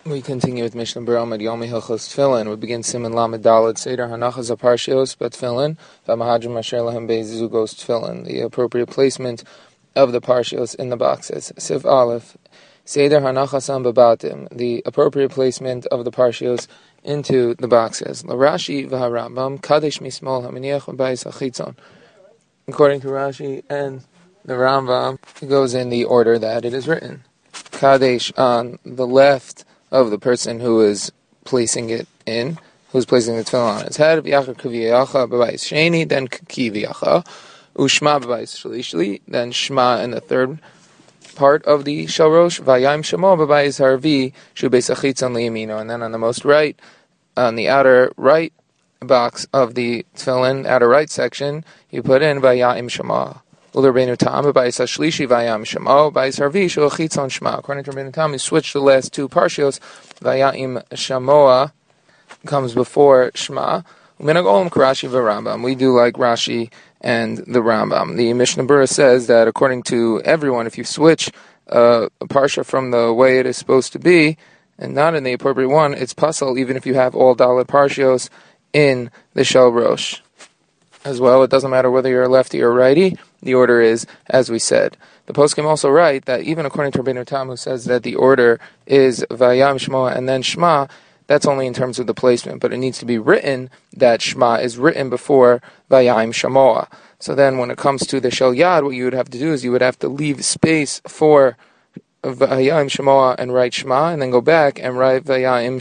We continue with Mishnah Berurah Yomi Hilchos Tefillin. We begin Siman Lamed Daled Seder Hanachas Aparshios Betfillin V'Mahadrim Asher Lahem Beis Zugos Tefillin. The appropriate placement of the parshios in the boxes. Sif Aleph Seder Hanachasam Bebatim. The appropriate placement of the parshios into the boxes. L'Rashi v'Harambam Kadesh Mismol Haminiach V'Bayis Achitzon. According to Rashi and the Rambam, it goes in the order that it is written. Kadesh on the left of the person who is placing it in, who's placing the tefillin on his head. V'yachar k'viyacha b'bayis sheni, then k'viyacha. U'shma b'bayis shlishli, then shma in the third part of the shalrosh. V'yayim shamo b'bayis harvi, shu beis achitzon liyamino. And then on the most right, on the outer right box of the tefillin, outer right section, you put in v'yayim shamo. According to Rabbeinu Tam, he switched the last two parshios. Vaya'im shamoa comes before shma. We do like Rashi and the Rambam. The Mishnah Berurah says that according to everyone, if you switch a parsha from the way it is supposed to be and not in the appropriate one, it's puzzle even if you have all Dalet parshios in the Shel Rosh. As well, it doesn't matter whether you're a lefty or righty, the order is as we said. The poskim also write that even according to Rabbeinu Tam, who says that the order is Vayam Shmoa and then Shma, that's only in terms of the placement, but it needs to be written that Shma is written before Vayam Shamoa. So then when it comes to the Shel Yad, what you would have to do is you would have to leave space for Vayam Shamoa and write Shma, and then go back and write Vayam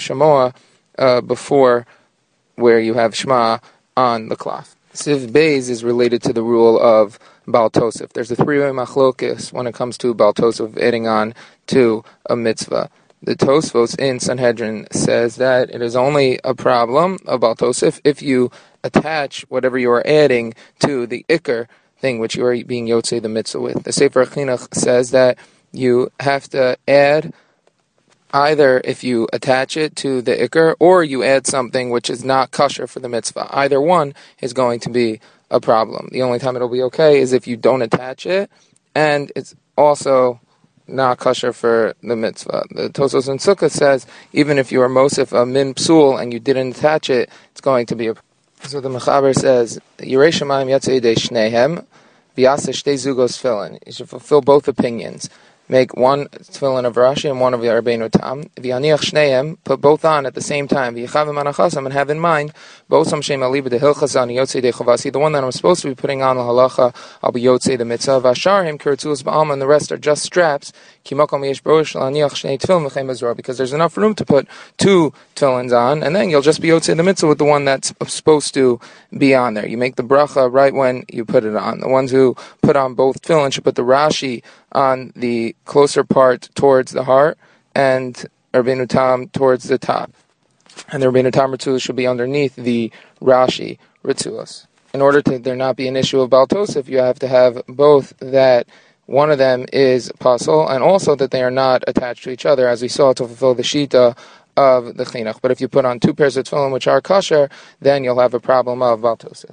Shamoa before where you have Shma on the cloth. Siv Beis is related to the rule of Baal Tosef. There's a three-way machlokes when it comes to Baal Tosef adding on to a mitzvah. The Tosfos in Sanhedrin says that it is only a problem of Baal Tosef if you attach whatever you are adding to the Iker thing which you are being Yotzei the mitzvah with. The Sefer Chinuch says that you have to add either if you attach it to the Iker or you add something which is not kosher for the mitzvah. Either one is going to be a problem. The only time it'll be okay is if you don't attach it and it's also not kosher for the mitzvah. The Tosos in Sukkah says even if you are mosif a min psul and you didn't attach it, it's going to be a problem. So the Mechaber says, Yirei Shamayim yatzei yedei shnehem v'yaseh shtei zugos tefillin. You should fulfill both opinions. Make one tefillin of Rashi and one of the Rabbeinu Tam. V'yaniach shneim, put both on at the same time. V'yichavim anachasam, and have in mind, bosam shem aliba de hilchas ani yotzei de chavasi. The one that I'm supposed to be putting on the halacha, I'll be yotzei the mitzvah. V'asharim kiritzulas ba'alma, and the rest are just straps. Kimakom yesh b'rosh laniach shnei tefillin v'chem bezor, because there's enough room to put two tefillins on, and then you'll just be yotzei the mitzvah with the one that's supposed to be on there. You make the bracha right when you put it on. The ones who put on both tefillin should put the Rashi on the closer part towards the heart, and Rabbeinu Tam towards the top. And the Rabbeinu Tam Ritzuos should be underneath the Rashi Ritzuos. In order to there not be an issue of Baal Tosef, you have to have both that one of them is pasul, and also that they are not attached to each other, as we saw to fulfill the shita of the chinuch. But if you put on two pairs of tefillin which are kosher, then you'll have a problem of Baal Tosef.